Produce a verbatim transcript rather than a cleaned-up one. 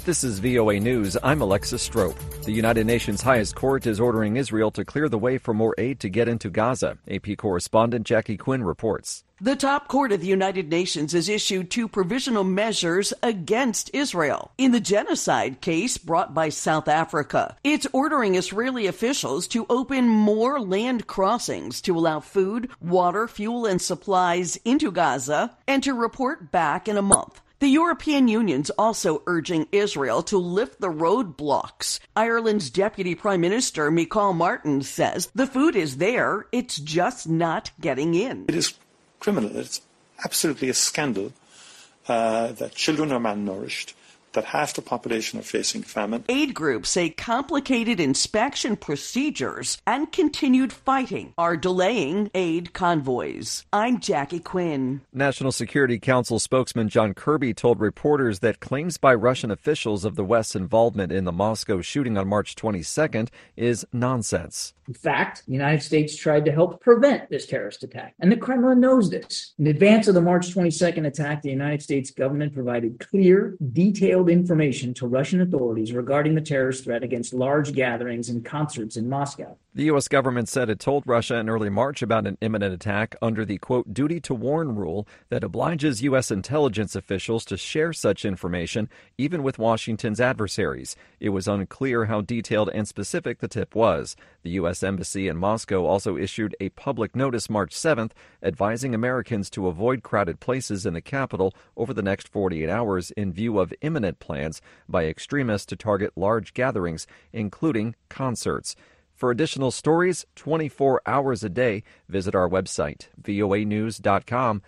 This is V O A News. I'm Alexis Strope. The United Nations highest court is ordering Israel to clear the way for more aid to get into Gaza. A P correspondent Jackie Quinn reports. The top court of the United Nations has issued two provisional measures against Israel in the genocide case brought by South Africa. It's ordering Israeli officials to open more land crossings to allow food, water, fuel, and supplies into Gaza and to report back in a month. The European Union's also urging Israel to lift the roadblocks. Ireland's Deputy Prime Minister Micheál Martin says the food is there, it's just not getting in. It is criminal. It's absolutely a scandal uh, that children are malnourished, that half the population are facing famine. Aid groups say complicated inspection procedures and continued fighting are delaying aid convoys. I'm Jackie Quinn. National Security Council spokesman John Kirby told reporters that claims by Russian officials of the West's involvement in the Moscow shooting on March twenty-second is nonsense. In fact, the United States tried to help prevent this terrorist attack, and the Kremlin knows this. In advance of the March twenty-second attack, the United States government provided clear, detailed information to Russian authorities regarding the terrorist threat against large gatherings and concerts in Moscow. The U S government said it told Russia in early March about an imminent attack under the, quote, duty to warn rule that obliges U S intelligence officials to share such information, even with Washington's adversaries. It was unclear how detailed and specific the tip was. The U S Embassy in Moscow also issued a public notice March seventh advising Americans to avoid crowded places in the capital over the next forty-eight hours in view of imminent plans by extremists to target large gatherings, including concerts. For additional stories twenty-four hours a day, visit our website, V O A news dot com.